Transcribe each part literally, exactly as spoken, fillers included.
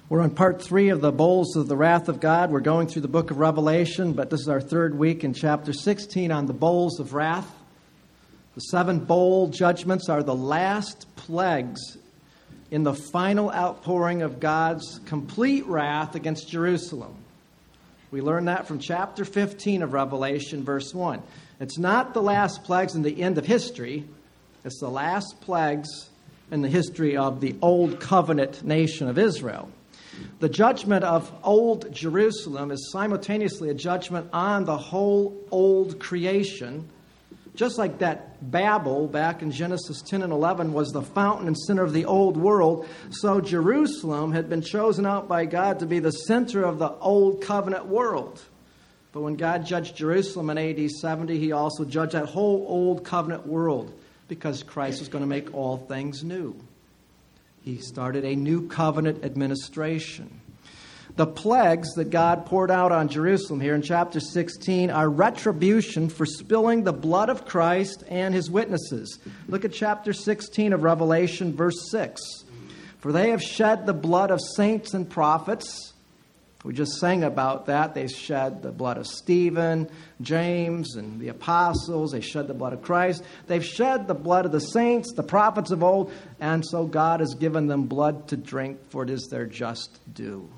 We're on part three of the bowls of the wrath of God. We're going through the book of Revelation, but this is our third week in chapter sixteen on the bowls of wrath. The seven bowl judgments are the last plagues in the final outpouring of God's complete wrath against Jerusalem. We learn that from chapter fifteen of Revelation, verse one. It's not the last plagues in the end of history. It's the last plagues in the history of the old covenant nation of Israel. The judgment of old Jerusalem is simultaneously a judgment on the whole old creation. Just like that Babel back in Genesis ten and eleven was the fountain and center of the old world, so Jerusalem had been chosen out by God to be the center of the old covenant world. But when God judged Jerusalem in A D seventy, he also judged that whole old covenant world because Christ was going to make all things new. He started a new covenant administration. The plagues that God poured out on Jerusalem here in chapter sixteen are retribution for spilling the blood of Christ and his witnesses. Look at chapter sixteen of Revelation, verse six. For they have shed the blood of saints and prophets. We just sang about that. They shed the blood of Stephen, James, and the apostles. They shed the blood of Christ. They've shed the blood of the saints, the prophets of old, and so God has given them blood to drink, for it is their just due.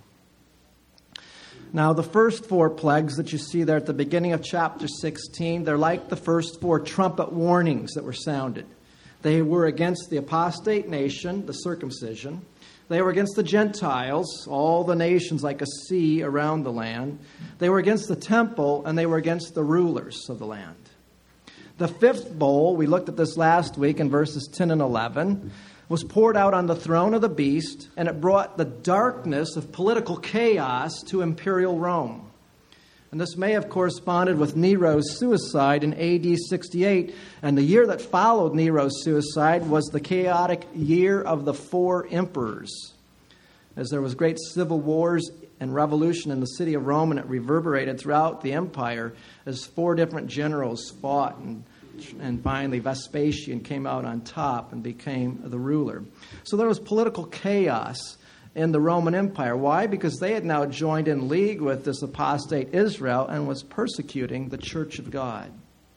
Now, the first four plagues that you see there at the beginning of chapter sixteen, they're like the first four trumpet warnings that were sounded. They were against the apostate nation, the circumcision. They were against the Gentiles, all the nations like a sea around the land. They were against the temple, and they were against the rulers of the land. The fifth bowl, we looked at this last week in verses ten and eleven, was poured out on the throne of the beast, and it brought the darkness of political chaos to imperial Rome. And this may have corresponded with Nero's suicide in A D sixty-eight, and the year that followed Nero's suicide was the chaotic year of the four emperors, as there was great civil wars and revolution in the city of Rome, and it reverberated throughout the empire as four different generals fought, and, and finally Vespasian came out on top and became the ruler. So there was political chaos in the Roman Empire. Why? Because they had now joined in league with this apostate Israel and was persecuting the church of God.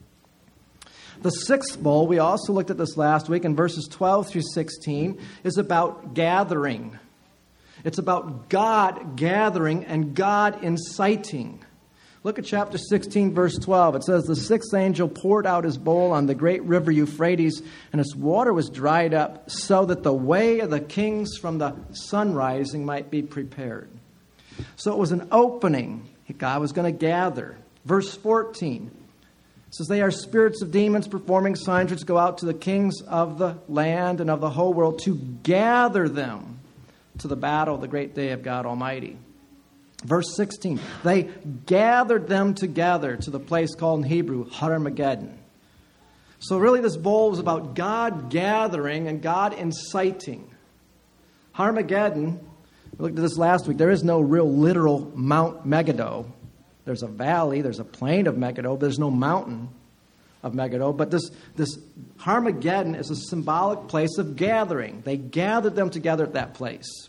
The sixth bowl, we also looked at this last week in verses twelve through sixteen, is about gathering. It's about God gathering and God inciting. Look at chapter sixteen, verse twelve. It says, the sixth angel poured out his bowl on the great river Euphrates, and its water was dried up, so that the way of the kings from the sun rising might be prepared. So it was an opening. God was going to gather. Verse fourteen says, they are spirits of demons performing signs which go out to the kings of the land and of the whole world to gather them to the battle of the great day of God Almighty. Verse sixteen, they gathered them together to the place called in Hebrew, Armageddon. So really this bowl was about God gathering and God inciting. Armageddon, we looked at this last week, there is no real literal Mount Megiddo. There's a valley, there's a plain of Megiddo, but there's no mountain of Megiddo. But this, this Armageddon is a symbolic place of gathering. They gathered them together at that place.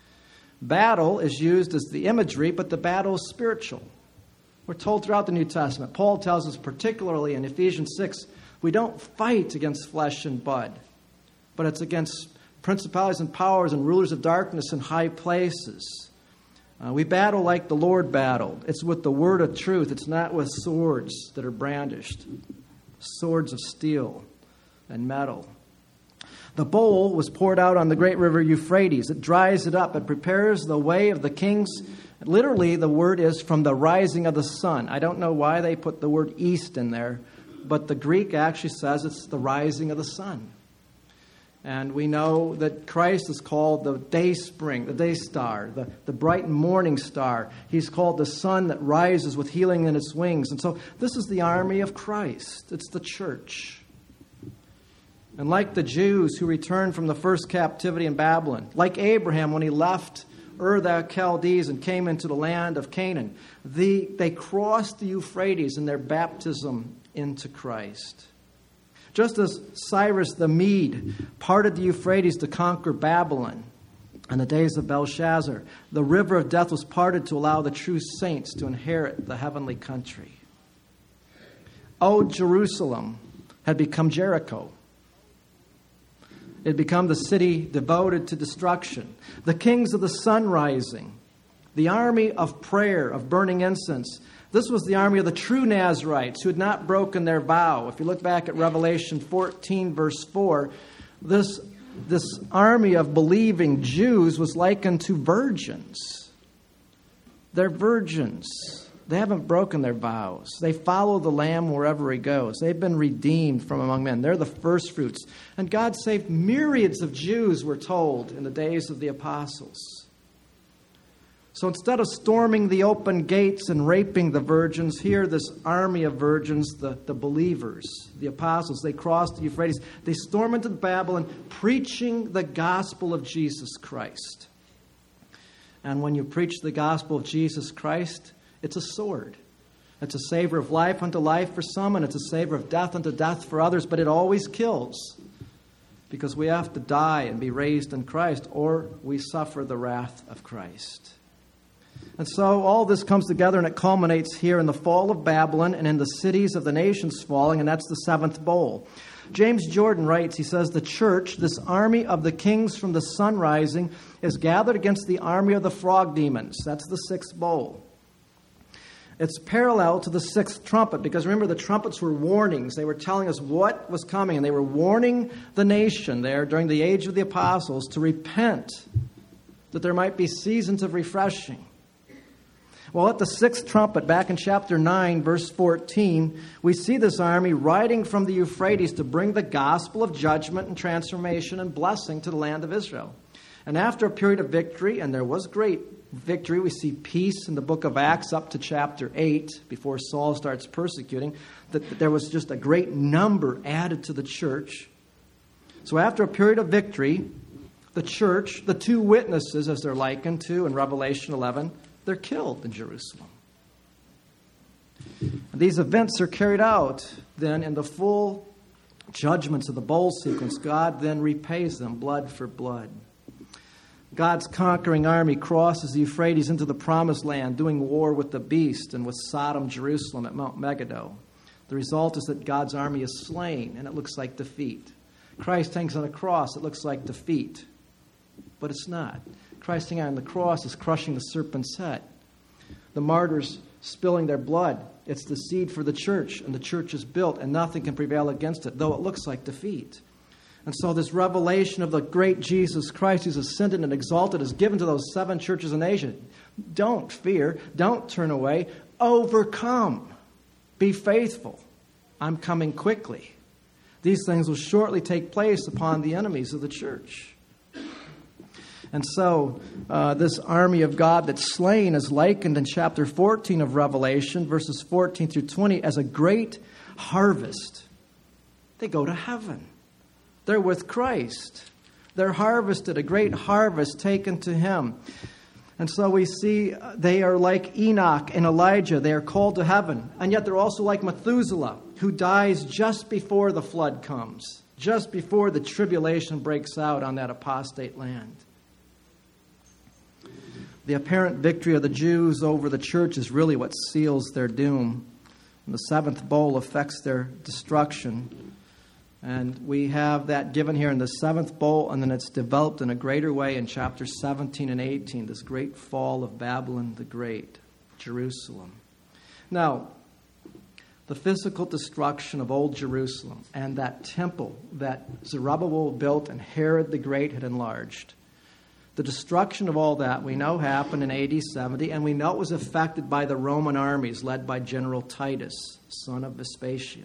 Battle is used as the imagery, but the battle is spiritual. We're told throughout the New Testament. Paul tells us particularly in Ephesians six, we don't fight against flesh and blood, but it's against principalities and powers and rulers of darkness in high places. Uh, we battle like the Lord battled. It's with the word of truth. It's not with swords that are brandished, swords of steel and metal. The bowl was poured out on the great river Euphrates. It dries it up. It prepares the way of the kings. Literally, the word is from the rising of the sun. I don't know why they put the word east in there, but the Greek actually says it's the rising of the sun. And we know that Christ is called the day spring, the day star, the, the bright morning star. He's called the sun that rises with healing in its wings. And so this is the army of Christ. It's the church. And like the Jews who returned from the first captivity in Babylon, like Abraham when he left Ur the Chaldees and came into the land of Canaan, the, they crossed the Euphrates in their baptism into Christ. Just as Cyrus the Mede parted the Euphrates to conquer Babylon, In the days of Belshazzar, the river of death was parted to allow the true saints to inherit the heavenly country. Old Jerusalem had become Jericho. It had become the city devoted to destruction. The kings of the sun rising, the army of prayer, of burning incense. This was the army of the true Nazarites who had not broken their vow. If you look back at Revelation fourteen, verse four, this, this army of believing Jews was likened to virgins. They're virgins. They haven't broken their vows. They follow the Lamb wherever he goes. They've been redeemed from among men. They're the first fruits. And God saved myriads of Jews, we're told, in the days of the apostles. So instead of storming the open gates and raping the virgins, here this army of virgins, the, the believers, the apostles, they crossed the Euphrates. They storm into Babylon preaching the gospel of Jesus Christ. And when you preach the gospel of Jesus Christ, it's a sword. It's a savor of life unto life for some, and it's a savor of death unto death for others, but it always kills. Because we have to die and be raised in Christ, or we suffer the wrath of Christ. And so all this comes together and it culminates here in the fall of Babylon and in the cities of the nations falling, and that's the seventh bowl. James Jordan writes, he says, the church, this army of the kings from the sun rising, is gathered against the army of the frog demons. That's the sixth bowl. It's parallel to the sixth trumpet, because remember, the trumpets were warnings. They were telling us what was coming, and they were warning the nation there during the age of the apostles to repent, that there might be seasons of refreshing. Well, at the sixth trumpet, back in chapter nine, verse fourteen, we see this army riding from the Euphrates to bring the gospel of judgment and transformation and blessing to the land of Israel. And after a period of victory, and there was great victory, we see peace in the book of Acts up to chapter eight, before Saul starts persecuting, that there was just a great number added to the church. So after a period of victory, the church, the two witnesses, as they're likened to in Revelation eleven, they're killed in Jerusalem. And these events are carried out then in the full judgments of the bowl sequence. God then repays them blood for blood. God's conquering army crosses the Euphrates into the promised land, doing war with the beast and with Sodom, Jerusalem at Mount Megiddo. The result is that God's army is slain, and it looks like defeat. Christ hangs on a cross, it looks like defeat, but it's not. Christ hanging on the cross is crushing the serpent's head. The martyrs spilling their blood, it's the seed for the church, and the church is built, and nothing can prevail against it, though it looks like defeat. And so this revelation of the great Jesus Christ who's ascended and exalted is given to those seven churches in Asia. Don't fear. Don't turn away. Overcome. Be faithful. I'm coming quickly. These things will shortly take place upon the enemies of the church. And so uh, this army of God that's slain is likened in chapter fourteen of Revelation, verses fourteen through twenty, as a great harvest. They go to heaven. They're with Christ. They're harvested, a great harvest taken to him. And so we see they are like Enoch and Elijah. They are called to heaven. And yet they're also like Methuselah, who dies just before the flood comes, just before the tribulation breaks out on that apostate land. The apparent victory of the Jews over the church is really what seals their doom. And the seventh bowl affects their destruction. And we have that given here in the seventh bowl, and then it's developed in a greater way in chapters seventeen and eighteen, this great fall of Babylon the Great, Jerusalem. Now, the physical destruction of old Jerusalem and that temple that Zerubbabel built and Herod the Great had enlarged, the destruction of all that we know happened in A D seventy, and we know it was affected by the Roman armies led by General Titus, son of Vespasian.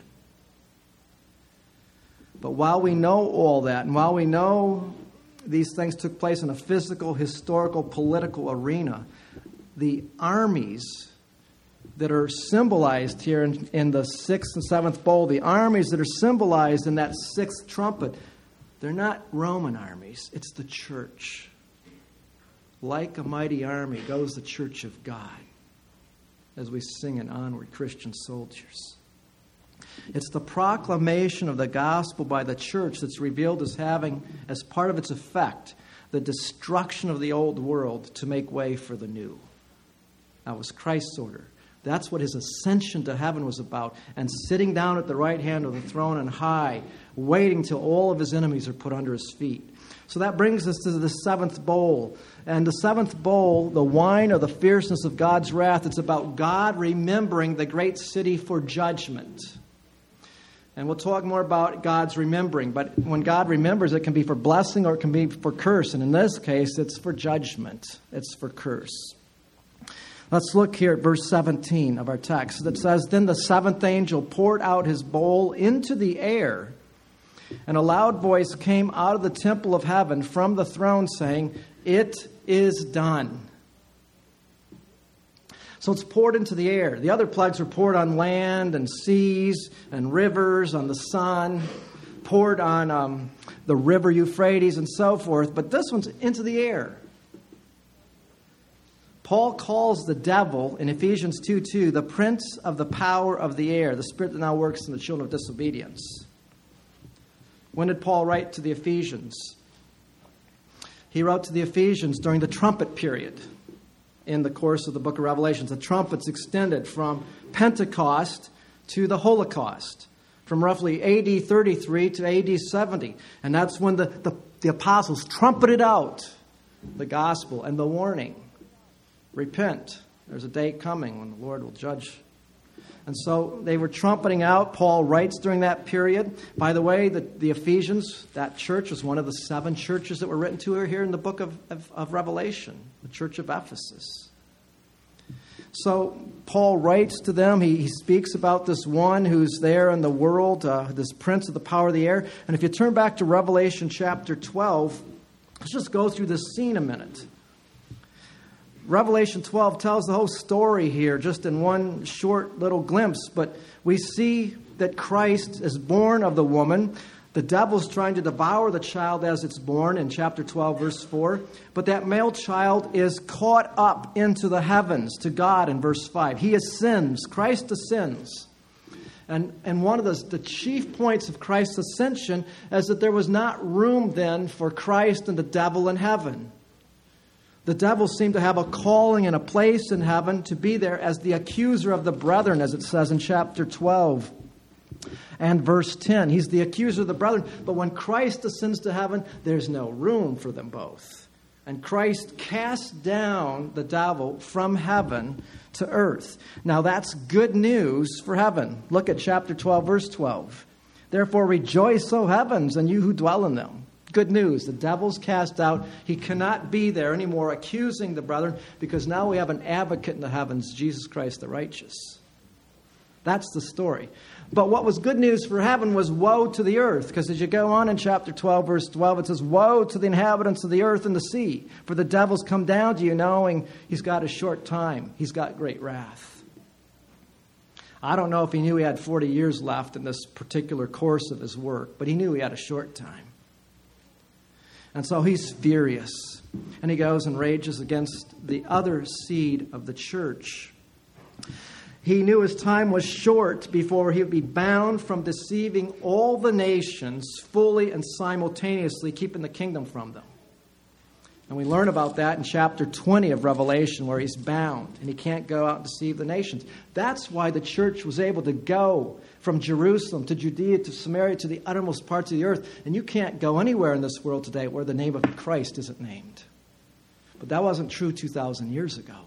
But while we know all that, and while we know these things took place in a physical, historical, political arena, the armies that are symbolized here in, in the sixth and seventh bowl, the armies that are symbolized in that sixth trumpet, they're not Roman armies, it's the church. Like a mighty army goes the church of God, as we sing in Onward, Christian Soldiers. It's the proclamation of the gospel by the church that's revealed as having, as part of its effect, the destruction of the old world to make way for the new. That was Christ's order. That's what his ascension to heaven was about. And sitting down at the right hand of the throne on high, waiting till all of his enemies are put under his feet. So that brings us to the seventh bowl. And the seventh bowl, the wine of the fierceness of God's wrath, it's about God remembering the great city for judgment. And we'll talk more about God's remembering. But when God remembers, it can be for blessing or it can be for curse. And in this case, it's for judgment. It's for curse. Let's look here at verse seventeen of our text. It says, "Then the seventh angel poured out his bowl into the air, and a loud voice came out of the temple of heaven from the throne saying, 'It is done.'" So it's poured into the air. The other plagues were poured on land and seas and rivers, on the sun, poured on um, the river Euphrates and so forth. But this one's into the air. Paul calls the devil in Ephesians two two the prince of the power of the air, the spirit that now works in the children of disobedience. When did Paul write to the Ephesians? He wrote to the Ephesians during the trumpet period in the course of the book of Revelation. The trumpets extended from Pentecost to the Holocaust, from roughly A D thirty-three to A D seventy. And that's when the, the, the apostles trumpeted out the gospel and the warning. Repent. There's a day coming when the Lord will judge. And so they were trumpeting out. Paul writes during that period. By the way, the, the Ephesians, that church was one of the seven churches that were written to her here in the book of, of, of Revelation, the church of Ephesus. So Paul writes to them. He, he speaks about this one who's there in the world, uh, this prince of the power of the air. And if you turn back to Revelation chapter twelve, let's just go through this scene a minute. Revelation twelve tells the whole story here just in one short little glimpse. But we see that Christ is born of the woman. The devil's trying to devour the child as it's born in chapter twelve, verse four. But that male child is caught up into the heavens to God in verse five. He ascends. Christ ascends. And, and one of the, the chief points of Christ's ascension is that there was not room then for Christ and the devil in heaven. The devil seemed to have a calling and a place in heaven to be there as the accuser of the brethren, as it says in chapter twelve and verse ten. He's the accuser of the brethren. But when Christ ascends to heaven, there's no room for them both. And Christ casts down the devil from heaven to earth. Now that's good news for heaven. Look at chapter twelve, verse twelve. "Therefore rejoice, O heavens, and you who dwell in them." Good news. The devil's cast out. He cannot be there anymore accusing the brethren because now we have an advocate in the heavens, Jesus Christ the righteous. That's the story. But what was good news for heaven was woe to the earth. Because as you go on in chapter twelve, verse twelve, it says, "Woe to the inhabitants of the earth and the sea, for the devil's come down to you knowing he's got a short time. He's got great wrath." I don't know if he knew he had forty years left in this particular course of his work, but he knew he had a short time. And so he's furious. And he goes and rages against the other seed of the church. He knew his time was short before he would be bound from deceiving all the nations fully and simultaneously, keeping the kingdom from them. And we learn about that in chapter twenty of Revelation, where he's bound and he can't go out and deceive the nations. That's why the church was able to go from Jerusalem to Judea to Samaria to the uttermost parts of the earth. And you can't go anywhere in this world today where the name of Christ isn't named. But that wasn't true two thousand years ago.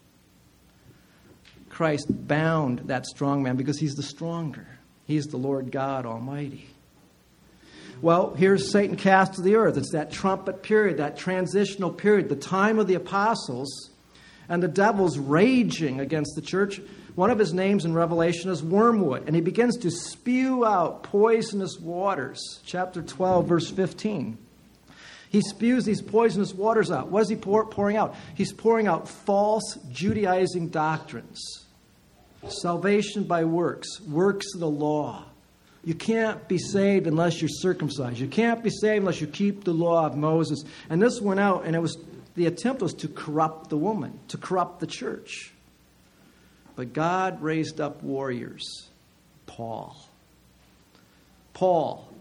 Christ bound that strong man because he's the stronger. He's the Lord God Almighty. Well, here's Satan cast to the earth. It's that trumpet period, that transitional period, the time of the apostles, and the devil's raging against the church. One of his names in Revelation is Wormwood, and he begins to spew out poisonous waters. Chapter twelve, verse fifteen. He spews these poisonous waters out. What is he pour, pouring out? He's pouring out false Judaizing doctrines. Salvation by works, works of the law. You can't be saved unless you're circumcised. You can't be saved unless you keep the law of Moses. And this went out, and it was the attempt was to corrupt the woman, to corrupt the church. But God raised up warriors. Paul. Paul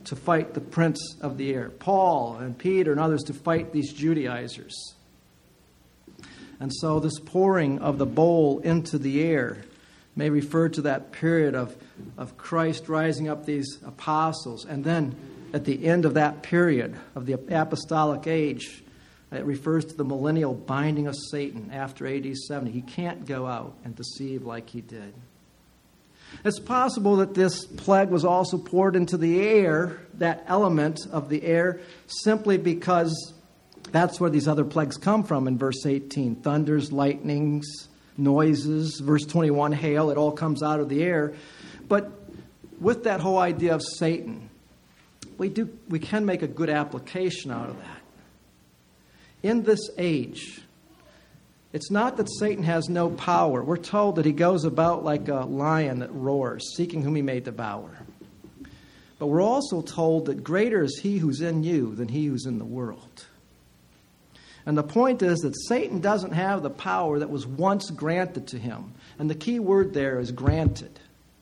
to fight the prince of the air. Paul and Peter and others to fight these Judaizers. And so this pouring of the bowl into the air may refer to that period of, of Christ rising up these apostles. And then at the end of that period of the apostolic age, it refers to the millennial binding of Satan after A D seventy. He can't go out and deceive like he did. It's possible that this plague was also poured into the air, that element of the air, simply because that's where these other plagues come from in verse eighteen. Thunders, lightnings, noises. Verse twenty-one, hail. It all comes out of the air. But with that whole idea of Satan, we do we can make a good application out of that. In this age, it's not that Satan has no power. We're told that he goes about like a lion that roars, seeking whom he may devour. But we're also told that greater is he who's in you than he who's in the world. And the point is that Satan doesn't have the power that was once granted to him. And the key word there is granted.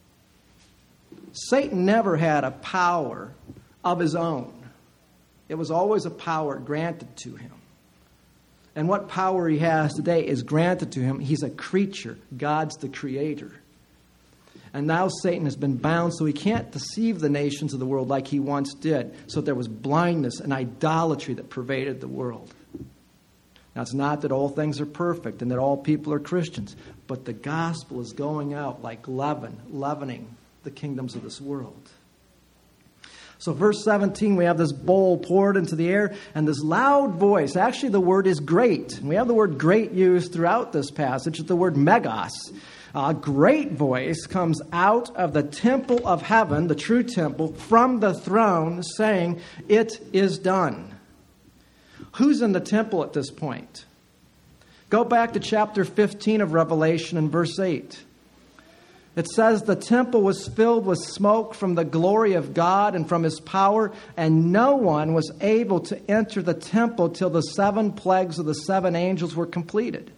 Satan never had a power of his own. It was always a power granted to him. And what power he has today is granted to him. He's a creature. God's the creator. And now Satan has been bound so he can't deceive the nations of the world like he once did. So there was blindness and idolatry that pervaded the world. Now, it's not that all things are perfect and that all people are Christians, but the gospel is going out like leaven, leavening the kingdoms of this world. So verse seventeen, we have this bowl poured into the air and this loud voice. Actually, the word is great. And we have the word great used throughout this passage. It's the word megas. A great voice comes out of the temple of heaven, the true temple, from the throne, saying, "It is done." Who's in the temple at this point? Go back to chapter fifteen of Revelation and verse eight. It says, the temple was filled with smoke from the glory of God and from his power, and no one was able to enter the temple till the seven plagues of the seven angels were completed.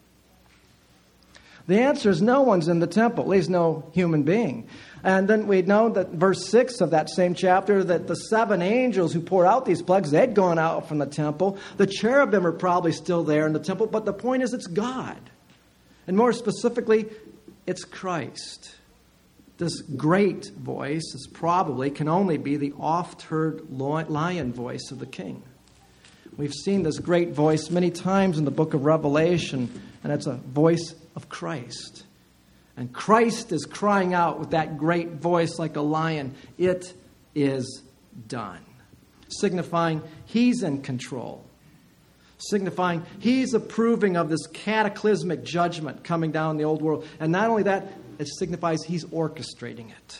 The answer is no one's in the temple, at least no human being. And then we know that verse six of that same chapter, that the seven angels who poured out these plagues, they'd gone out from the temple. The cherubim are probably still there in the temple, but the point is it's God. And more specifically, it's Christ. This great voice is probably, can only be the oft-heard lion voice of the king. We've seen this great voice many times in the book of Revelation, and it's a voice of Christ. And Christ is crying out with that great voice like a lion, "It is done," signifying he's in control, signifying he's approving of this cataclysmic judgment coming down in the old world. And not only that, it signifies he's orchestrating it.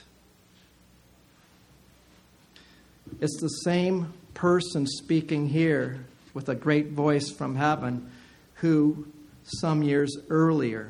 It's the same person speaking here with a great voice from heaven who some years earlier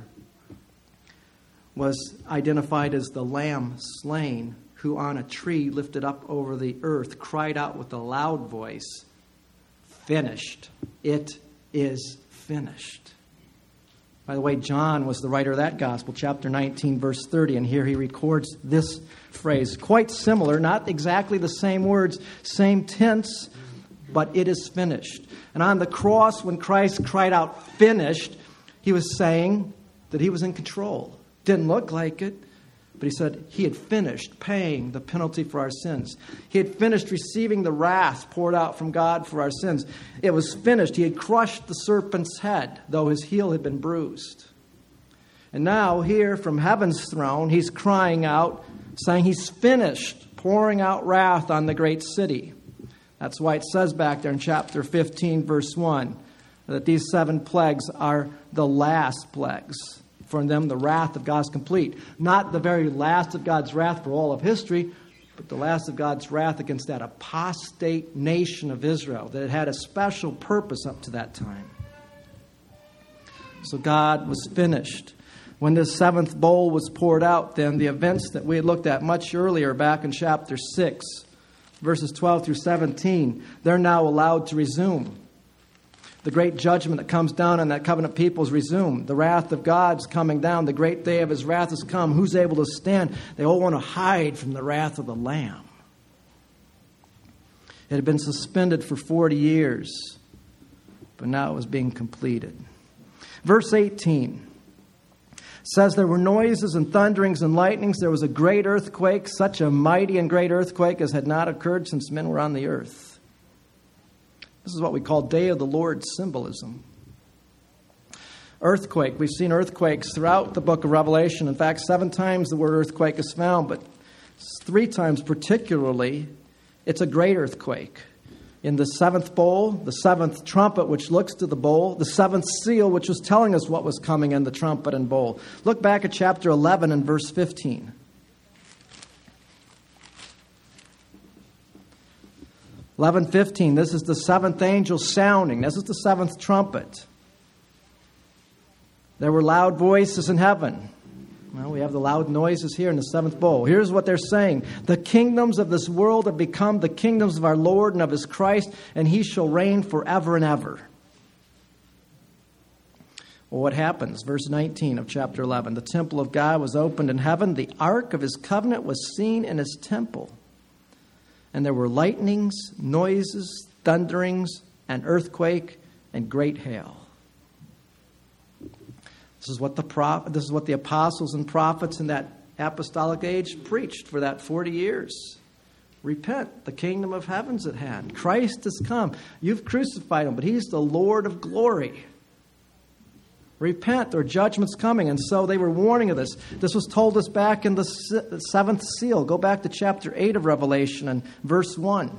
was identified as the Lamb slain, who on a tree lifted up over the earth cried out with a loud voice, "Finished. It is finished." By the way, John was the writer of that gospel, chapter nineteen, verse thirty, and here he records this phrase, quite similar, not exactly the same words, same tense, but "it is finished." And on the cross, when Christ cried out, "Finished," he was saying that he was in control. Didn't look like it, but he said he had finished paying the penalty for our sins. He had finished receiving the wrath poured out from God for our sins. It was finished. He had crushed the serpent's head, though his heel had been bruised. And now here from heaven's throne, he's crying out, saying he's finished pouring out wrath on the great city. That's why it says back there in chapter fifteen, verse one, that these seven plagues are the last plagues. For in them the wrath of God is complete. Not the very last of God's wrath for all of history, but the last of God's wrath against that apostate nation of Israel that had had a special purpose up to that time. So God was finished. When this seventh bowl was poured out, then the events that we had looked at much earlier back in chapter six, verses twelve through seventeen, they're now allowed to resume. The great judgment that comes down on that covenant people is resumed. The wrath of God's coming down. The great day of his wrath has come. Who's able to stand? They all want to hide from the wrath of the Lamb. It had been suspended for forty years, but now it was being completed. Verse eighteen says, there were noises and thunderings and lightnings. There was a great earthquake, such a mighty and great earthquake as had not occurred since men were on the earth. This is what we call Day of the Lord symbolism. Earthquake. We've seen earthquakes throughout the book of Revelation. In fact, seven times the word earthquake is found, but three times particularly, it's a great earthquake. In the seventh bowl, the seventh trumpet, which looks to the bowl, the seventh seal, which was telling us what was coming in the trumpet and bowl. Look back at chapter eleven and verse fifteen. eleven fifteen, this is the seventh angel sounding. This is the seventh trumpet. There were loud voices in heaven. Well, we have the loud noises here in the seventh bowl. Here's what they're saying. The kingdoms of this world have become the kingdoms of our Lord and of his Christ, and he shall reign forever and ever. Well, what happens? Verse nineteen of chapter eleven. The temple of God was opened in heaven. The ark of his covenant was seen in his temple. And there were lightnings, noises, thunderings, an earthquake, and great hail. This is what the prophet, this is what the apostles and prophets in that apostolic age preached for that forty years. Repent, the kingdom of heaven's at hand. Christ has come. You've crucified him, but he's the Lord of glory. Repent, or judgment's coming. And so they were warning of this. This was told us back in the seventh seal. Go back to chapter eight of Revelation and verse one.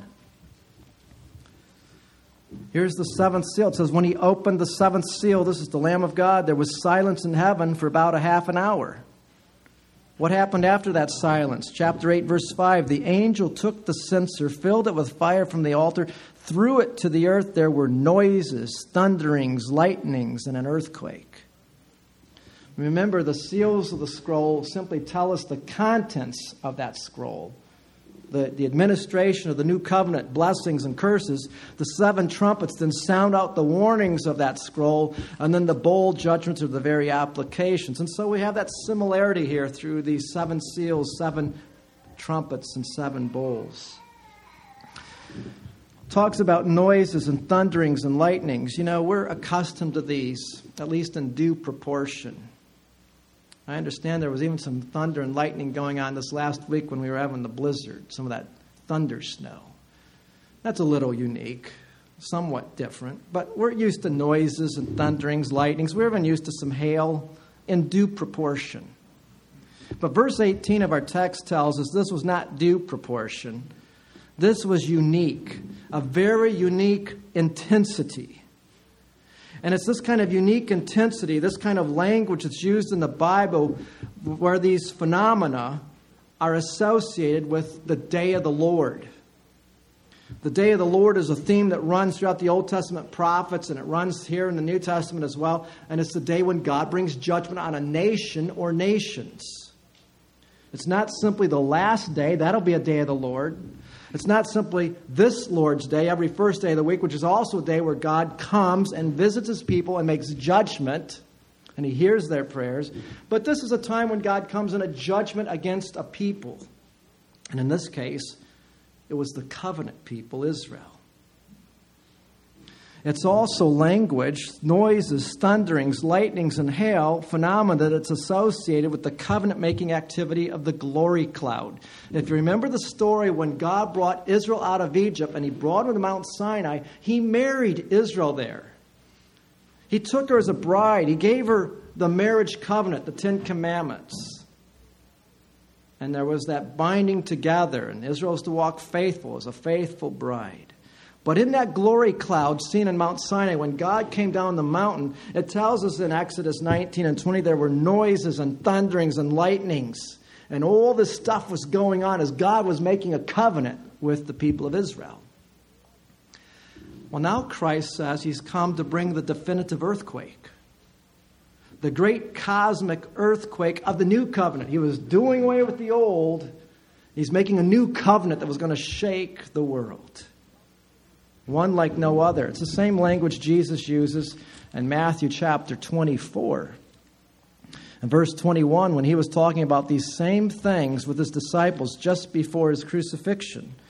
Here's the seventh seal. It says, when he opened the seventh seal, this is the Lamb of God, there was silence in heaven for about a half an hour. What happened after that silence? Chapter eight, verse five, the angel took the censer, filled it with fire from the altar, threw it to the earth. There were noises, thunderings, lightnings, and an earthquake. Remember, the seals of the scroll simply tell us the contents of that scroll. The, the administration of the new covenant, blessings and curses. The seven trumpets then sound out the warnings of that scroll, and then the bowl judgments are the very applications. And so we have that similarity here through these seven seals, seven trumpets, and seven bowls. Talks about noises and thunderings and lightnings. You know, we're accustomed to these, at least in due proportion. I understand there was even some thunder and lightning going on this last week when we were having the blizzard, some of that thunder snow. That's a little unique, somewhat different, but we're used to noises and thunderings, lightnings. We're even used to some hail in due proportion. But verse eighteen of our text tells us this was not due proportion. This was unique, a very unique intensity. And it's this kind of unique intensity, this kind of language that's used in the Bible where these phenomena are associated with the day of the Lord. The day of the Lord is a theme that runs throughout the Old Testament prophets, and it runs here in the New Testament as well. And it's the day when God brings judgment on a nation or nations. It's not simply the last day. That'll be a day of the Lord. It's not simply this Lord's Day, every first day of the week, which is also a day where God comes and visits his people and makes judgment, and he hears their prayers. But this is a time when God comes in a judgment against a people. And in this case, it was the covenant people, Israel. It's also language, noises, thunderings, lightnings, and hail, phenomena that's associated with the covenant-making activity of the glory cloud. If you remember the story when God brought Israel out of Egypt and he brought her to Mount Sinai, he married Israel there. He took her as a bride. He gave her the marriage covenant, the Ten Commandments. And there was that binding together, and Israel was to walk faithful as a faithful bride. But in that glory cloud seen in Mount Sinai, when God came down the mountain, it tells us in Exodus nineteen and twenty, there were noises and thunderings and lightnings. And all this stuff was going on as God was making a covenant with the people of Israel. Well, now Christ says he's come to bring the definitive earthquake. The great cosmic earthquake of the new covenant. He was doing away with the old. He's making a new covenant that was going to shake the world. One like no other. It's the same language Jesus uses in Matthew chapter twenty-four. In verse twenty-one, when he was talking about these same things with his disciples just before his crucifixion,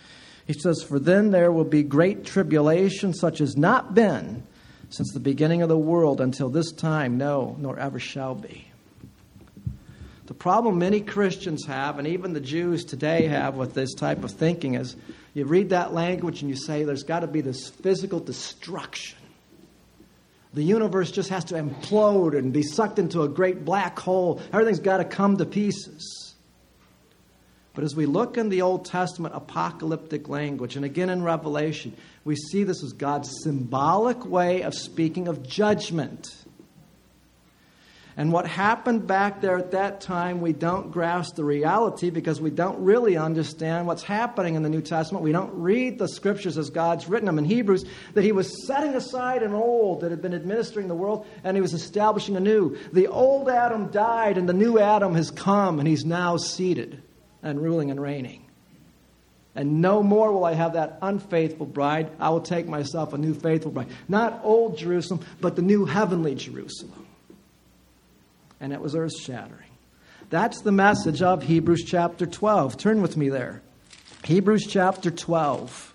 He says, "For then there will be great tribulation, such as not been since the beginning of the world until this time, no, nor ever shall be." The problem many Christians have, and even the Jews today have with this type of thinking, is you read that language and you say there's got to be this physical destruction. The universe just has to implode and be sucked into a great black hole. Everything's got to come to pieces. But as we look in the Old Testament apocalyptic language, and again in Revelation, we see this as God's symbolic way of speaking of judgment. And what happened back there at that time, we don't grasp the reality because we don't really understand what's happening in the New Testament. We don't read the Scriptures as God's written them in Hebrews, that He was setting aside an old that had been administering the world, and He was establishing a new. The old Adam died, and the new Adam has come, and He's now seated and ruling and reigning. And no more will I have that unfaithful bride. I will take myself a new faithful bride. Not old Jerusalem, but the new heavenly Jerusalem. And it was earth-shattering. That's the message of Hebrews chapter twelve. Turn with me there. Hebrews chapter twelve.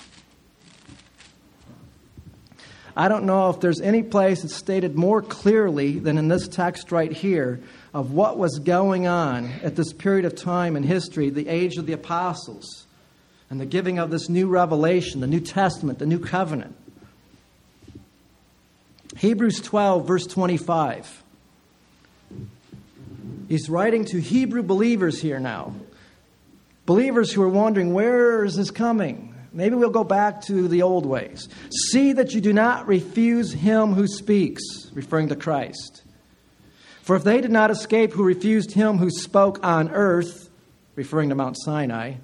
I don't know if there's any place that's stated more clearly than in this text right here of what was going on at this period of time in history, the age of the apostles, and the giving of this new revelation, the New Testament, the new covenant. Hebrews twelve, verse twenty-five. He's writing to Hebrew believers here now. Believers who are wondering, where is this coming? Maybe we'll go back to the old ways. "See that you do not refuse him who speaks," referring to Christ. "For if they did not escape who refused him who spoke on earth," referring to Mount Sinai,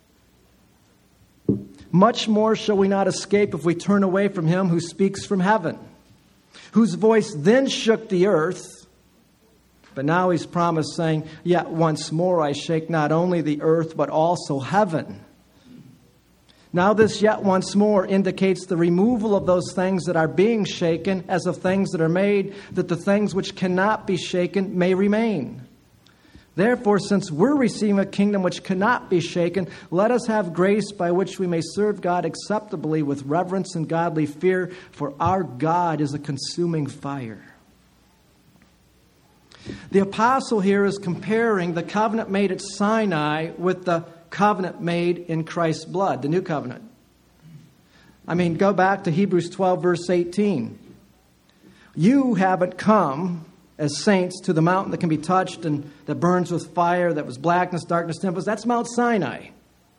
"much more shall we not escape if we turn away from him who speaks from heaven, whose voice then shook the earth. But now He's promised, saying, yet once more I shake not only the earth, but also heaven." Now this "yet once more" indicates the removal of those things that are being shaken as of things that are made, that the things which cannot be shaken may remain. "Therefore, since we're receiving a kingdom which cannot be shaken, let us have grace by which we may serve God acceptably with reverence and godly fear, for our God is a consuming fire." The apostle here is comparing the covenant made at Sinai with the covenant made in Christ's blood, the new covenant. I mean, go back to Hebrews twelve, verse eighteen. "You haven't come as saints to the mountain that can be touched and that burns with fire, that was blackness, darkness, tempest." That's Mount Sinai.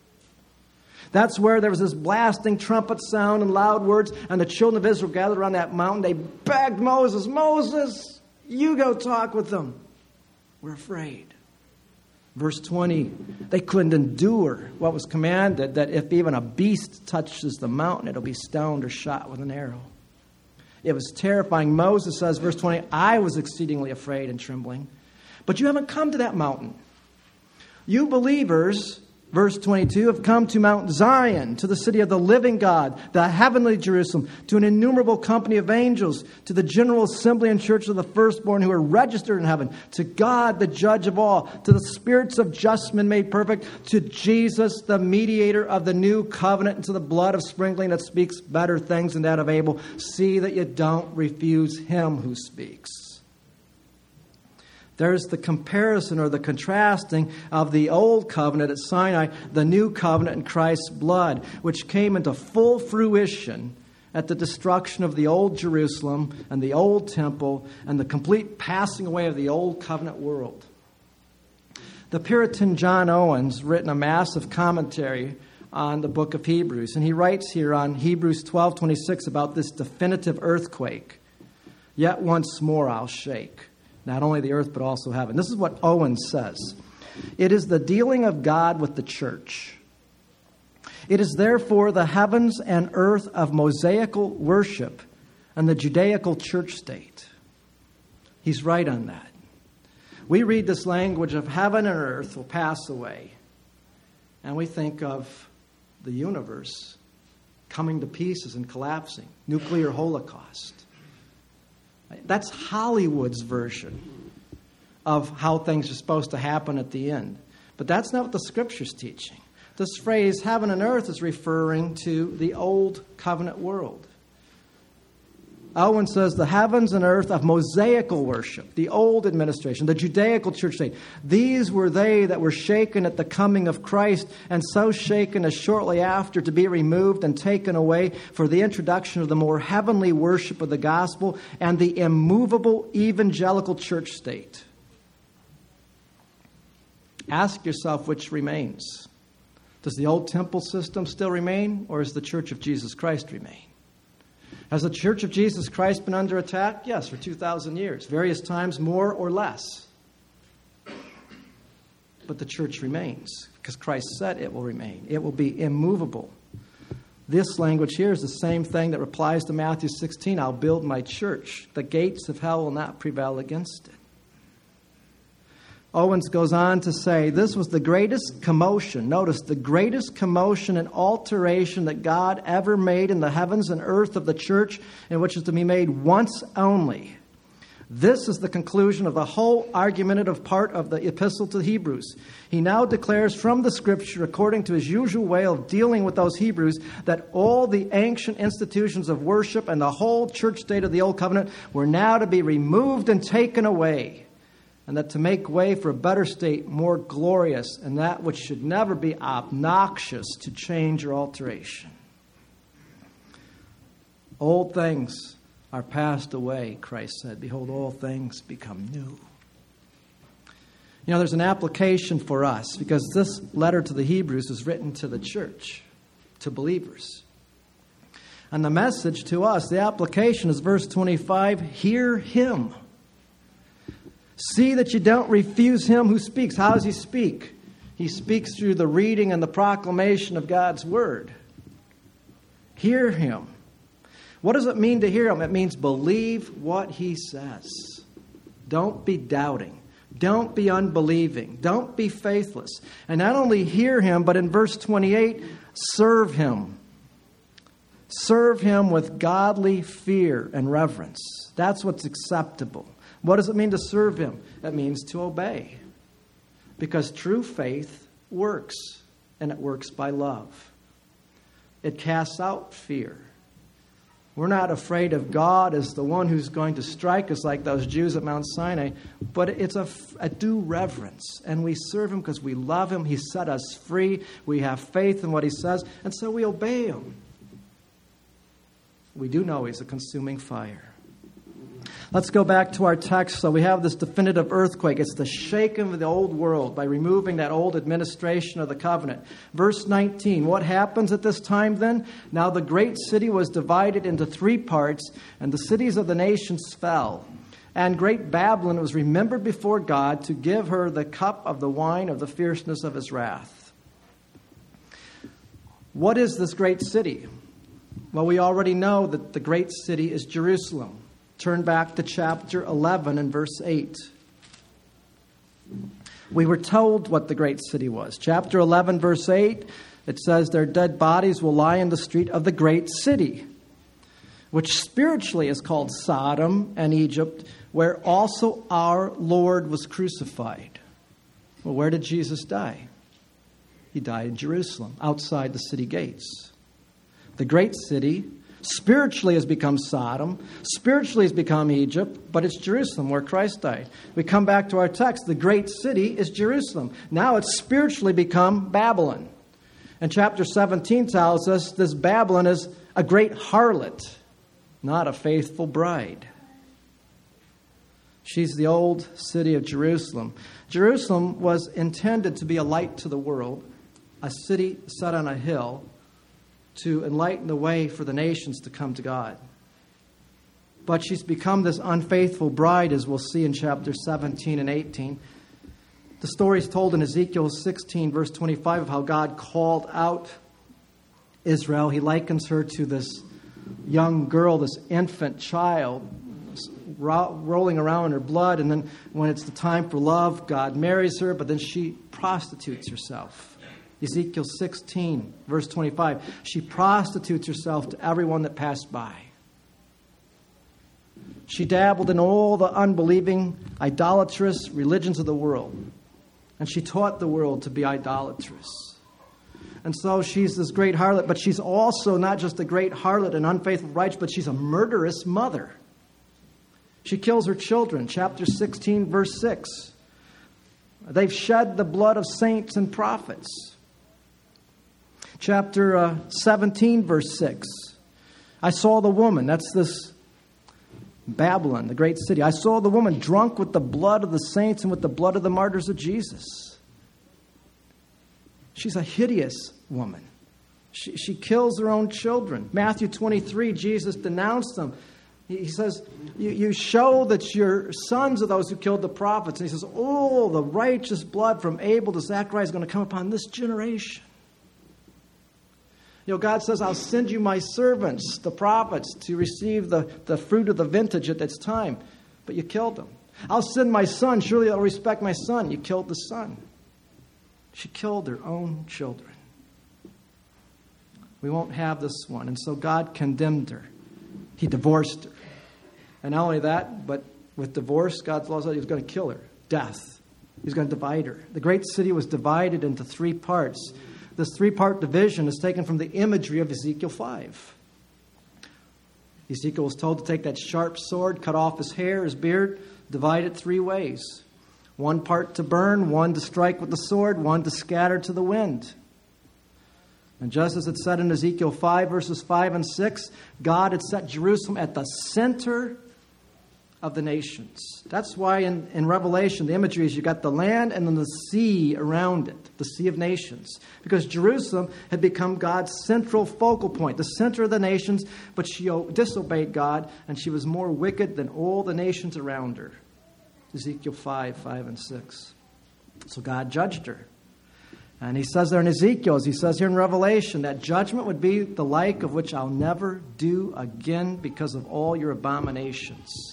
That's where there was this blasting trumpet sound and loud words, and the children of Israel gathered around that mountain. They begged Moses, "Moses, you go talk with them. We're afraid." Verse twenty, they couldn't endure what was commanded, that if even a beast touches the mountain, it'll be stoned or shot with an arrow. It was terrifying. Moses says, verse twenty, "I was exceedingly afraid and trembling." But you haven't come to that mountain. You believers, verse twenty-two, have come to Mount Zion, to the city of the living God, the heavenly Jerusalem, to an innumerable company of angels, to the general assembly and church of the firstborn who are registered in heaven, to God, the judge of all, to the spirits of just men made perfect, to Jesus, the mediator of the new covenant, and to the blood of sprinkling that speaks better things than that of Abel. See that you don't refuse him who speaks. There's the comparison or the contrasting of the old covenant at Sinai, the new covenant in Christ's blood, which came into full fruition at the destruction of the old Jerusalem and the old temple and the complete passing away of the old covenant world. The Puritan John Owens written a massive commentary on the book of Hebrews, and he writes here on Hebrews twelve twenty-six about this definitive earthquake. "Yet once more I'll shake not only the earth, but also heaven." This is what Owens says. "It is the dealing of God with the church. It is therefore the heavens and earth of Mosaical worship and the Judaical church state." He's right on that. We read this language of heaven and earth will pass away, and we think of the universe coming to pieces and collapsing, nuclear holocaust. That's Hollywood's version of how things are supposed to happen at the end. But that's not what the Scripture's teaching. This phrase, heaven and earth, is referring to the old covenant world. Owen says the heavens and earth of Mosaical worship, the old administration, the Judaical church state, these were they that were shaken at the coming of Christ, and so shaken as shortly after to be removed and taken away for the introduction of the more heavenly worship of the gospel and the immovable evangelical church state. Ask yourself which remains. Does the old temple system still remain, or does the Church of Jesus Christ remain? Has the Church of Jesus Christ been under attack? Yes, for two thousand years. Various times, more or less. But the church remains, because Christ said it will remain. It will be immovable. This language here is the same thing that applies to Matthew sixteen. I'll build my church. The gates of hell will not prevail against it. Owens goes on to say, this was the greatest commotion. Notice, the greatest commotion and alteration that God ever made in the heavens and earth of the church, and which is to be made once only. This is the conclusion of the whole argumentative part of the epistle to the Hebrews. He now declares from the Scripture, according to his usual way of dealing with those Hebrews, that all the ancient institutions of worship and the whole church state of the Old Covenant were now to be removed and taken away, and that to make way for a better state, more glorious, and that which should never be obnoxious to change or alteration. Old things are passed away, Christ said. Behold, all things become new. You know, there's an application for us, because this letter to the Hebrews is written to the church, to believers. And the message to us, the application is verse twenty-five, hear him. See that you don't refuse him who speaks. How does he speak? He speaks through the reading and the proclamation of God's word. Hear him. What does it mean to hear him? It means believe what he says. Don't be doubting. Don't be unbelieving. Don't be faithless. And not only hear him, but in verse twenty-eight, serve him. Serve him with godly fear and reverence. That's what's acceptable. What does it mean to serve him? It means to obey. Because true faith works, and it works by love. It casts out fear. We're not afraid of God as the one who's going to strike us like those Jews at Mount Sinai, but it's a, a due reverence. And we serve him because we love him. He set us free. We have faith in what he says, and so we obey him. We do know he's a consuming fire. Let's go back to our text. So we have this definitive earthquake. It's the shaking of the old world by removing that old administration of the covenant. Verse nineteen, what happens at this time then? Now the great city was divided into three parts, and the cities of the nations fell. And great Babylon was remembered before God to give her the cup of the wine of the fierceness of his wrath. What is this great city? Well, we already know that the great city is Jerusalem. Turn back to chapter eleven and verse eight. We were told what the great city was. Chapter eleven, verse eight, it says, their dead bodies will lie in the street of the great city, which spiritually is called Sodom and Egypt, where also our Lord was crucified. Well, where did Jesus die? He died in Jerusalem, outside the city gates. The great city spiritually has become Sodom, spiritually has become Egypt, but it's Jerusalem where Christ died. We come back to our text. The great city is Jerusalem. Now it's spiritually become Babylon. And chapter seventeen tells us this Babylon is a great harlot, not a faithful bride. She's the old city of Jerusalem. Jerusalem was intended to be a light to the world, a city set on a hill, to enlighten the way for the nations to come to God. But she's become this unfaithful bride, as we'll see in chapter seventeen and eighteen. The story is told in Ezekiel sixteen, verse twenty-five, of how God called out Israel. He likens her to this young girl, this infant child, ro- rolling around in her blood. And then when it's the time for love, God marries her, but then she prostitutes herself. Ezekiel sixteen, verse twenty-five, she prostitutes herself to everyone that passed by. She dabbled in all the unbelieving, idolatrous religions of the world. And she taught the world to be idolatrous. And so she's this great harlot, but she's also not just a great harlot and unfaithful righteous, but she's a murderous mother. She kills her children. Chapter sixteen, verse six. They've shed the blood of saints and prophets. Chapter uh, seventeen, verse six. I saw the woman, that's this Babylon, the great city. I saw the woman drunk with the blood of the saints and with the blood of the martyrs of Jesus. She's a hideous woman. She, she kills her own children. Matthew twenty-three, Jesus denounced them. He, he says, you, you show that your sons are those who killed the prophets. And he says, oh, the righteous blood from Abel to Zechariah is going to come upon this generation. You know, God says, I'll send you my servants, the prophets, to receive the, the fruit of the vintage at its time. But you killed them. I'll send my son. Surely they'll respect my son. You killed the son. She killed her own children. We won't have this one. And so God condemned her. He divorced her. And not only that, but with divorce, God's law said he was going to kill her. Death. He was going to divide her. The great city was divided into three parts. This three-part division is taken from the imagery of Ezekiel five. Ezekiel was told to take that sharp sword, cut off his hair, his beard, divide it three ways. One part to burn, one to strike with the sword, one to scatter to the wind. And just as it said in Ezekiel five, verses five and six, God had set Jerusalem at the center of the nations. That's why in, in Revelation, the imagery is you got the land and then the sea around it, the sea of nations. Because Jerusalem had become God's central focal point, the center of the nations, but she disobeyed God and she was more wicked than all the nations around her. Ezekiel five, five and six. So God judged her. And he says there in Ezekiel, as he says here in Revelation, that judgment would be the like of which I'll never do again because of all your abominations.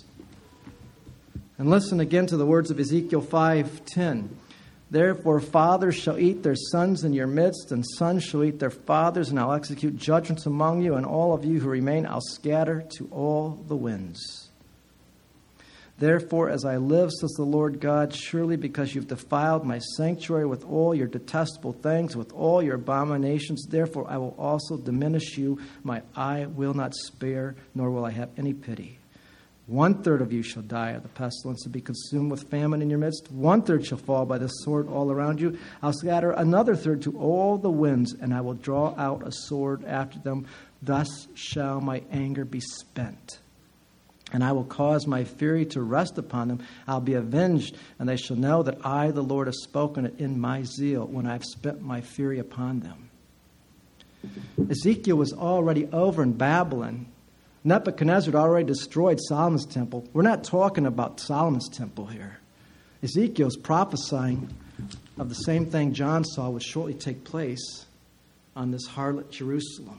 And listen again to the words of Ezekiel five ten. Therefore fathers shall eat their sons in your midst, and sons shall eat their fathers, and I'll execute judgments among you, and all of you who remain I'll scatter to all the winds. Therefore, as I live, says the Lord God, surely because you've defiled my sanctuary with all your detestable things, with all your abominations, therefore I will also diminish you. My eye will not spare, nor will I have any pity. One third of you shall die of the pestilence and be consumed with famine in your midst. One third shall fall by the sword all around you. I'll scatter another third to all the winds, and I will draw out a sword after them. Thus shall my anger be spent. And I will cause my fury to rest upon them. I'll be avenged, and they shall know that I, the Lord, have spoken it in my zeal when I've spent my fury upon them. Ezekiel was already over in Babylon. Nebuchadnezzar had already destroyed Solomon's temple. We're not talking about Solomon's temple here. Ezekiel's prophesying of the same thing John saw would shortly take place on this harlot Jerusalem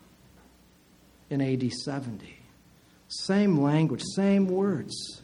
in A D seventy. Same language, same words.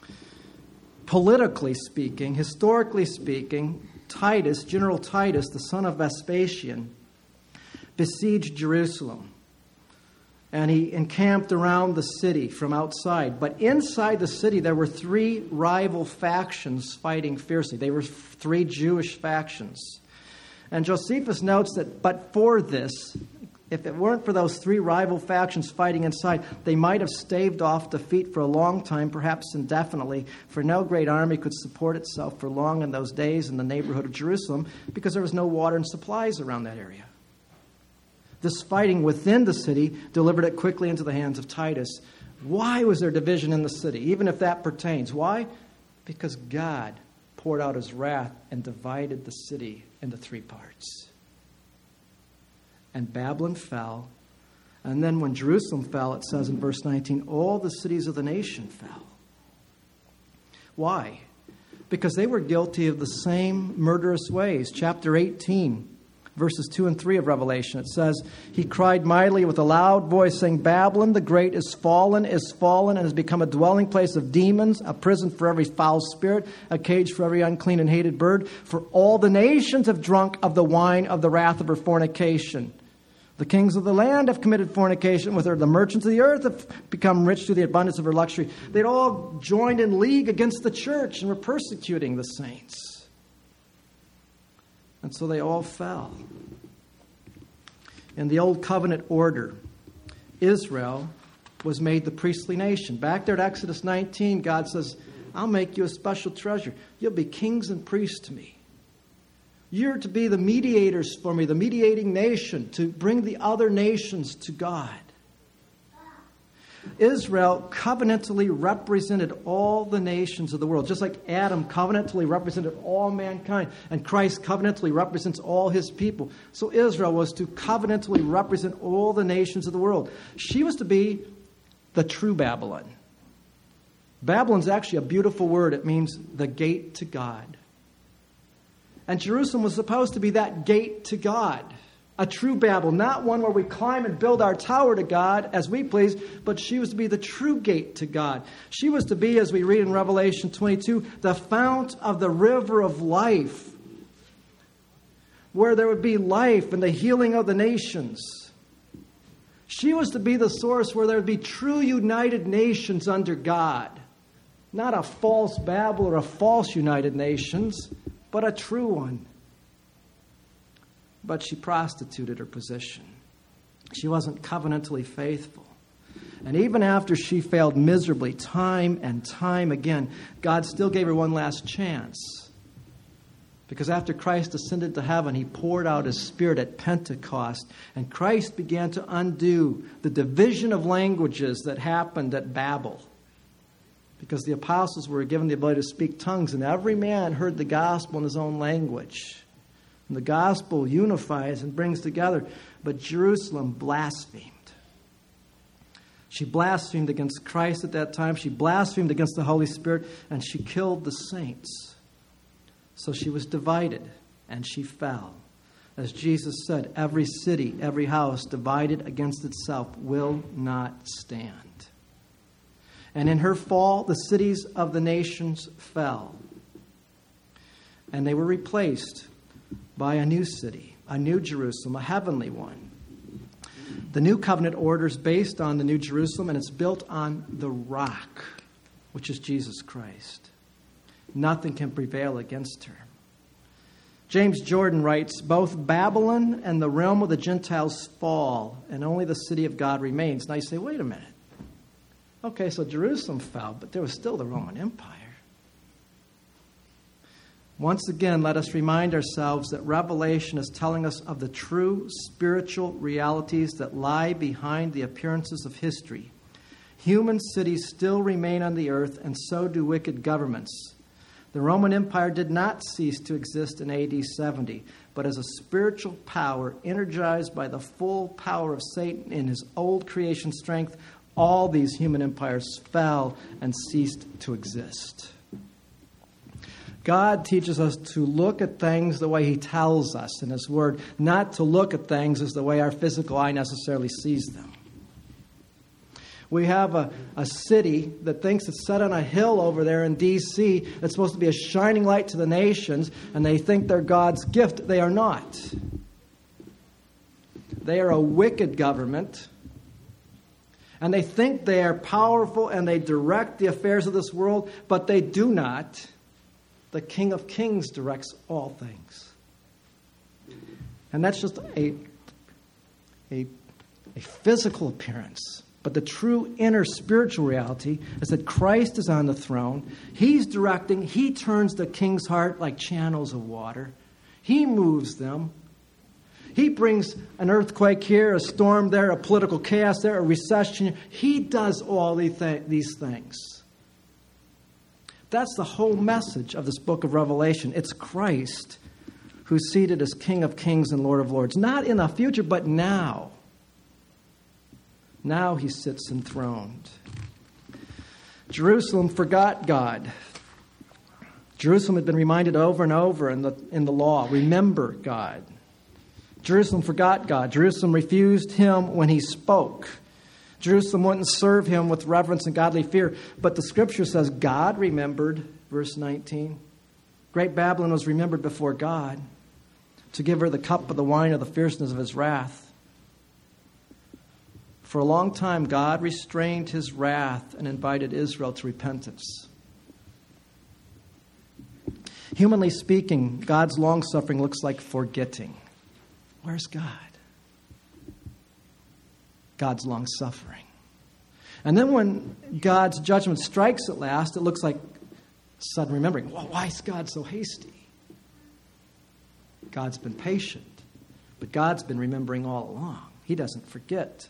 Politically speaking, historically speaking, Titus, General Titus, the son of Vespasian, besieged Jerusalem. And he encamped around the city from outside. But inside the city, there were three rival factions fighting fiercely. They were three Jewish factions. And Josephus notes that, but for this, if it weren't for those three rival factions fighting inside, they might have staved off defeat for a long time, perhaps indefinitely, for no great army could support itself for long in those days in the neighborhood of Jerusalem because there was no water and supplies around that area. This fighting within the city delivered it quickly into the hands of Titus. Why was there division in the city, even if that pertains? Why? Because God poured out his wrath and divided the city into three parts. And Babylon fell. And then when Jerusalem fell, it says in verse nineteen, all the cities of the nation fell. Why? Because they were guilty of the same murderous ways. Chapter eighteen. Verses two and three of Revelation, it says, he cried mightily with a loud voice, saying, Babylon the great is fallen, is fallen, and has become a dwelling place of demons, a prison for every foul spirit, a cage for every unclean and hated bird. For all the nations have drunk of the wine of the wrath of her fornication. The kings of the land have committed fornication with her. The merchants of the earth have become rich through the abundance of her luxury. They'd all joined in league against the church and were persecuting the saints. And so they all fell. In the Old Covenant order, Israel was made the priestly nation. Back there at Exodus nineteen, God says, I'll make you a special treasure. You'll be kings and priests to me. You're to be the mediators for me, the mediating nation, to bring the other nations to God. Israel covenantally represented all the nations of the world, just like Adam covenantally represented all mankind, and Christ covenantally represents all his people. So Israel was to covenantally represent all the nations of the world. She was to be the true Babylon. Babylon's actually a beautiful word. It means the gate to God. And Jerusalem was supposed to be that gate to God. A true Babel, not one where we climb and build our tower to God as we please, but she was to be the true gate to God. She was to be, as we read in Revelation twenty-two, the fount of the river of life, where there would be life and the healing of the nations. She was to be the source where there would be true united nations under God. Not a false Babel or a false United Nations, but a true one. But she prostituted her position. She wasn't covenantally faithful. And even after she failed miserably time and time again, God still gave her one last chance. Because after Christ ascended to heaven, he poured out his Spirit at Pentecost. And Christ began to undo the division of languages that happened at Babel. Because the apostles were given the ability to speak tongues, and every man heard the gospel in his own language. And the gospel unifies and brings together. But Jerusalem blasphemed. She blasphemed against Christ at that time. She blasphemed against the Holy Spirit, and she killed the saints. So she was divided, and she fell. As Jesus said, every city, every house divided against itself will not stand. And in her fall, the cities of the nations fell. And they were replaced by a new city, a new Jerusalem, a heavenly one. The new covenant order is based on the new Jerusalem, and it's built on the rock, which is Jesus Christ. Nothing can prevail against her. James Jordan writes, both Babylon and the realm of the Gentiles fall, and only the city of God remains. Now you say, wait a minute. Okay, so Jerusalem fell, but there was still the Roman Empire. Once again, let us remind ourselves that Revelation is telling us of the true spiritual realities that lie behind the appearances of history. Human cities still remain on the earth, and so do wicked governments. The Roman Empire did not cease to exist in A D seventy, but as a spiritual power energized by the full power of Satan in his old creation strength, all these human empires fell and ceased to exist. God teaches us to look at things the way he tells us in his word, not to look at things as the way our physical eye necessarily sees them. We have a, a city that thinks it's set on a hill over there in D C that's supposed to be a shining light to the nations, and they think they're God's gift. They are not. They are a wicked government, and they think they are powerful and they direct the affairs of this world, but they do not. The King of Kings directs all things. And that's just a, a, a physical appearance. But the true inner spiritual reality is that Christ is on the throne. He's directing. He turns the king's heart like channels of water. He moves them. He brings an earthquake here, a storm there, a political chaos there, a recession. He does all these things. That's the whole message of this book of Revelation. It's Christ who's seated as King of Kings and Lord of Lords. Not in the future, but now. Now he sits enthroned. Jerusalem forgot God. Jerusalem had been reminded over and over in the, in the law, remember God. Jerusalem forgot God. Jerusalem refused him when he spoke. Jerusalem wouldn't serve him with reverence and godly fear. But the scripture says God remembered, verse nineteen. Great Babylon was remembered before God to give her the cup of the wine of the fierceness of his wrath. For a long time, God restrained his wrath and invited Israel to repentance. Humanly speaking, God's long-suffering looks like forgetting. Where's God? God's long-suffering. And then when God's judgment strikes at last, it looks like sudden remembering. Well, why is God so hasty? God's been patient, but God's been remembering all along. He doesn't forget.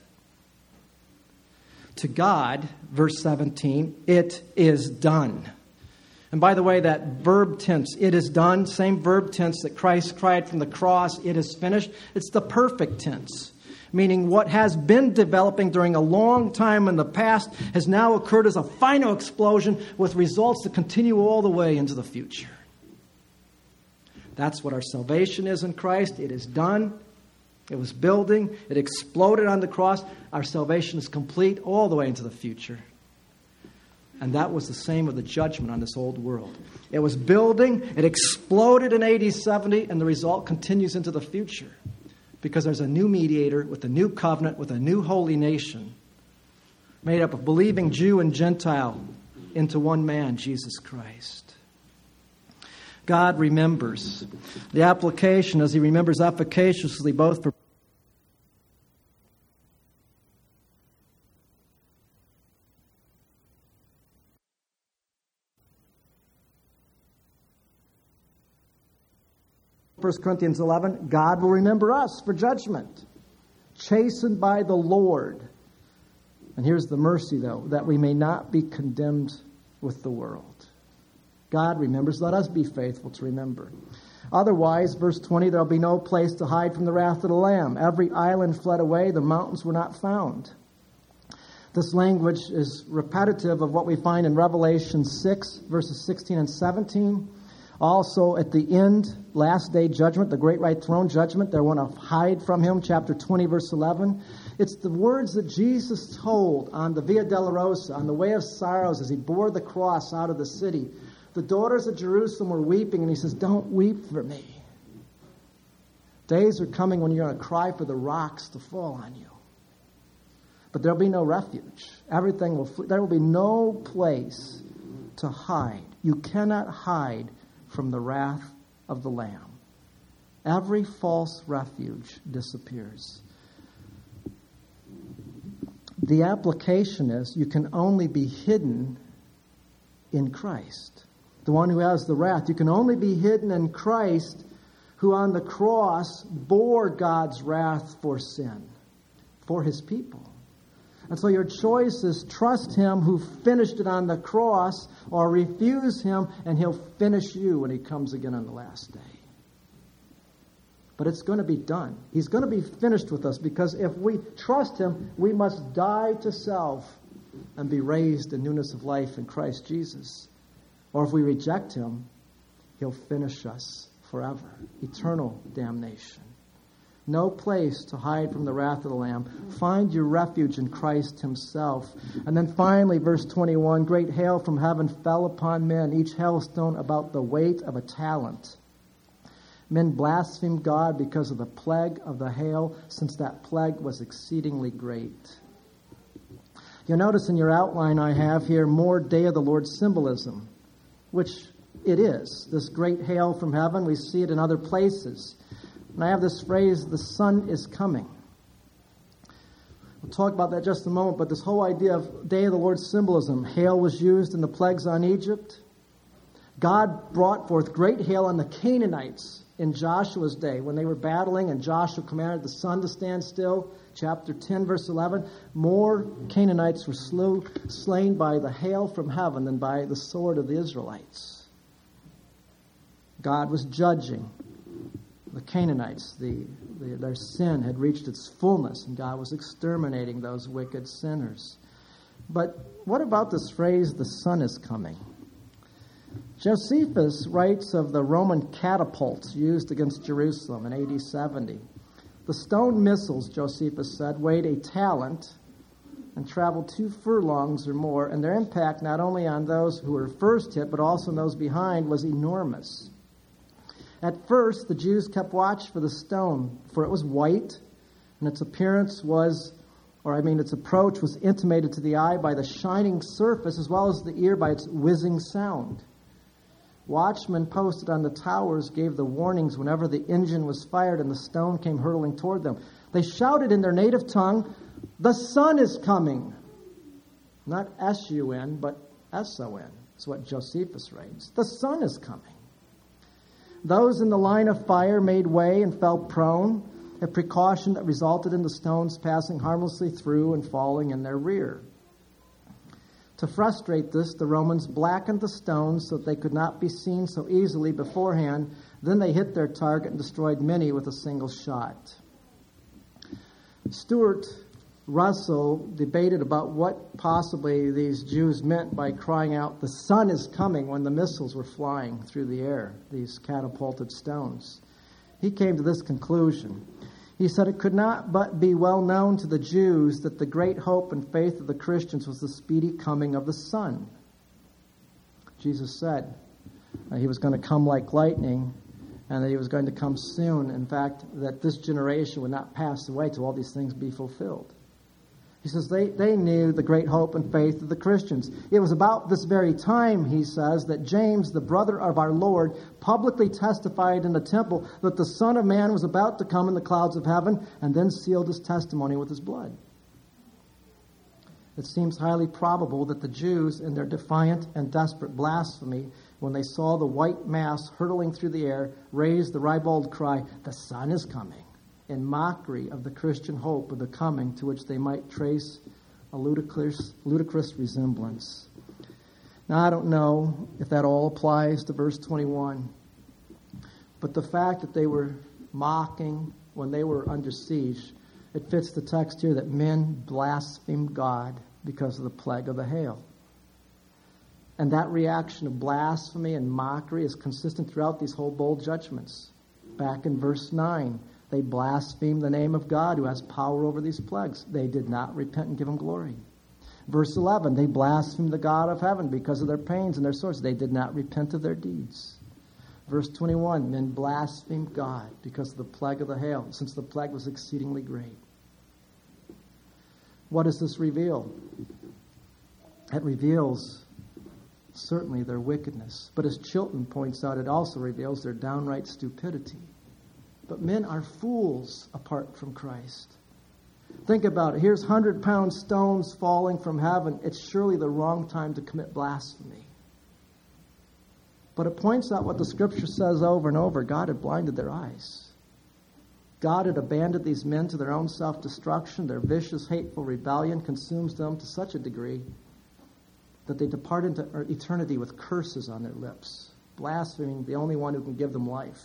To God, verse seventeen, it is done. And by the way, that verb tense, it is done, same verb tense that Christ cried from the cross, it is finished. It's the perfect tense, meaning what has been developing during a long time in the past has now occurred as a final explosion with results that continue all the way into the future. That's what our salvation is in Christ. It is done. It was building. It exploded on the cross. Our salvation is complete all the way into the future. And that was the same with the judgment on this old world. It was building. It exploded in A D seventy, and the result continues into the future. Because there's a new mediator with a new covenant, with a new holy nation, made up of believing Jew and Gentile into one man, Jesus Christ. God remembers. The application is He remembers efficaciously both for First Corinthians eleven, God will remember us for judgment, chastened by the Lord. And here's the mercy, though, that we may not be condemned with the world. God remembers. Let us be faithful to remember. Otherwise, verse twenty, there will be no place to hide from the wrath of the Lamb. Every island fled away. The mountains were not found. This language is repetitive of what we find in Revelation six, verses sixteen and seventeen. Also, at the end, last day judgment, the great white throne judgment, they want to hide from Him, chapter twenty, verse eleven. It's the words that Jesus told on the Via Dolorosa, on the Way of Sorrows, as He bore the cross out of the city. The daughters of Jerusalem were weeping, and He says, don't weep for me. Days are coming when you're going to cry for the rocks to fall on you. But there'll be no refuge. Everything will flee. There will be no place to hide. You cannot hide from the wrath of the Lamb. Every false refuge disappears. The application is you can only be hidden in Christ. The one who has the wrath. You can only be hidden in Christ, who on the cross bore God's wrath for sin, for His people. And so your choice is trust Him who finished it on the cross, or refuse Him and He'll finish you when He comes again on the last day. But it's going to be done. He's going to be finished with us, because if we trust Him, we must die to self and be raised in newness of life in Christ Jesus. Or if we reject Him, He'll finish us forever. Eternal damnation. No place to hide from the wrath of the Lamb. Find your refuge in Christ Himself. And then finally, verse twenty-one, great hail from heaven fell upon men, each hailstone about the weight of a talent. Men blasphemed God because of the plague of the hail, since that plague was exceedingly great. You'll notice in your outline I have here more Day of the Lord symbolism, which it is. This great hail from heaven, we see it in other places. And I have this phrase, the sun is coming. We'll talk about that in just a moment, but this whole idea of Day of the Lord symbolism, hail was used in the plagues on Egypt. God brought forth great hail on the Canaanites in Joshua's day when they were battling, and Joshua commanded the sun to stand still. Chapter ten, verse eleven, more Canaanites were slew, slain by the hail from heaven than by the sword of the Israelites. God was judging the Canaanites. The, the, their sin had reached its fullness, and God was exterminating those wicked sinners. But what about this phrase, the sun is coming? Josephus writes of the Roman catapults used against Jerusalem in A D seventy. The stone missiles, Josephus said, weighed a talent and traveled two furlongs or more, and their impact not only on those who were first hit, but also on those behind, was enormous. At first, the Jews kept watch for the stone, for it was white, and its appearance was, or I mean its approach was intimated to the eye by the shining surface, as well as the ear by its whizzing sound. Watchmen posted on the towers gave the warnings whenever the engine was fired and the stone came hurtling toward them. They shouted in their native tongue, The Son is coming. Not S U N, but S O N. That's what Josephus writes. The Son is coming. Those in the line of fire made way and fell prone, a precaution that resulted in the stones passing harmlessly through and falling in their rear. To frustrate this, the Romans blackened the stones so that they could not be seen so easily beforehand. Then they hit their target and destroyed many with a single shot. Stuart Russell debated about what possibly these Jews meant by crying out, "The Son is coming," when the missiles were flying through the air, these catapulted stones. He came to this conclusion. He said it could not but be well known to the Jews that the great hope and faith of the Christians was the speedy coming of the Son. Jesus said uh, he was going to come like lightning and that he was going to come soon. In fact, that this generation would not pass away till all these things be fulfilled. He says they, they knew the great hope and faith of the Christians. It was about this very time, he says, that James, the brother of our Lord, publicly testified in the temple that the Son of Man was about to come in the clouds of heaven, and then sealed his testimony with his blood. It seems highly probable that the Jews, in their defiant and desperate blasphemy, when they saw the white mass hurtling through the air, raised the ribald cry, "The Son is coming," in mockery of the Christian hope of the coming, to which they might trace a ludicrous, ludicrous resemblance. Now, I don't know if that all applies to verse twenty-one, but the fact that they were mocking when they were under siege, it fits the text here that men blasphemed God because of the plague of the hail. And that reaction of blasphemy and mockery is consistent throughout these whole bowl judgments. Back in verse nine, they blasphemed the name of God who has power over these plagues. They did not repent and give him glory. Verse eleven, they blasphemed the God of heaven because of their pains and their sores. They did not repent of their deeds. Verse twenty-one, men blasphemed God because of the plague of the hail, since the plague was exceedingly great. What does this reveal? It reveals certainly their wickedness. But as Chilton points out, it also reveals their downright stupidity. But men are fools apart from Christ. Think about it. Here's hundred-pound stones falling from heaven. It's surely the wrong time to commit blasphemy. But it points out what the Scripture says over and over. God had blinded their eyes. God had abandoned these men to their own self-destruction. Their vicious, hateful rebellion consumes them to such a degree that they depart into eternity with curses on their lips, blaspheming the only one who can give them life.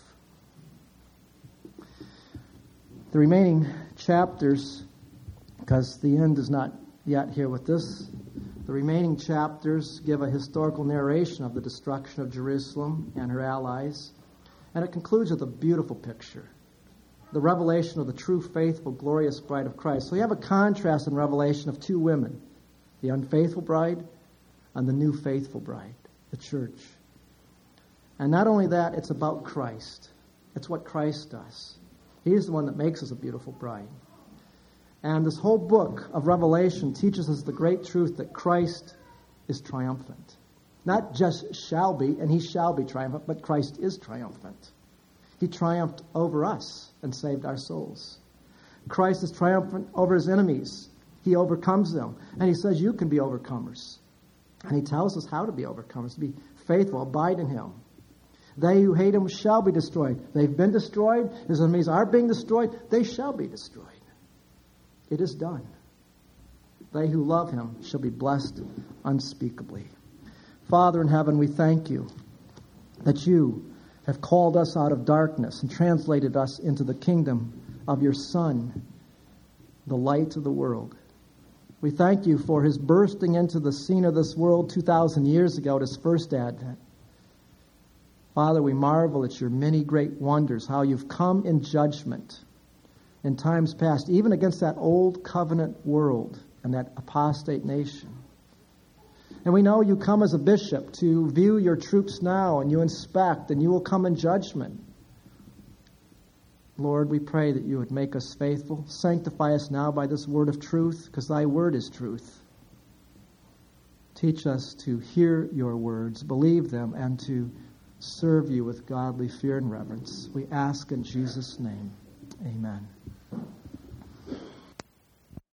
The remaining chapters, because the end is not yet here with this, the remaining chapters give a historical narration of the destruction of Jerusalem and her allies, and it concludes with a beautiful picture, the revelation of the true, faithful, glorious bride of Christ. So you have a contrast in Revelation of two women, the unfaithful bride and the new faithful bride, the church. And not only that, it's about Christ. It's what Christ does. He's the one that makes us a beautiful bride. And this whole book of Revelation teaches us the great truth that Christ is triumphant. Not just shall be, and he shall be triumphant, but Christ is triumphant. He triumphed over us and saved our souls. Christ is triumphant over his enemies. He overcomes them. And he says you can be overcomers. And he tells us how to be overcomers, to be faithful, abide in him. They who hate him shall be destroyed. They've been destroyed. His enemies are being destroyed. They shall be destroyed. It is done. They who love him shall be blessed unspeakably. Father in heaven, we thank you that you have called us out of darkness and translated us into the kingdom of your Son, the light of the world. We thank you for his bursting into the scene of this world two thousand years ago at his first advent. Father, we marvel at your many great wonders, how you've come in judgment in times past, even against that old covenant world and that apostate nation. And we know you come as a bishop to view your troops now, and you inspect, and you will come in judgment. Lord, we pray that you would make us faithful. Sanctify us now by this word of truth, because thy word is truth. Teach us to hear your words, believe them, and to serve you with godly fear and reverence. We ask in Jesus' name. Amen.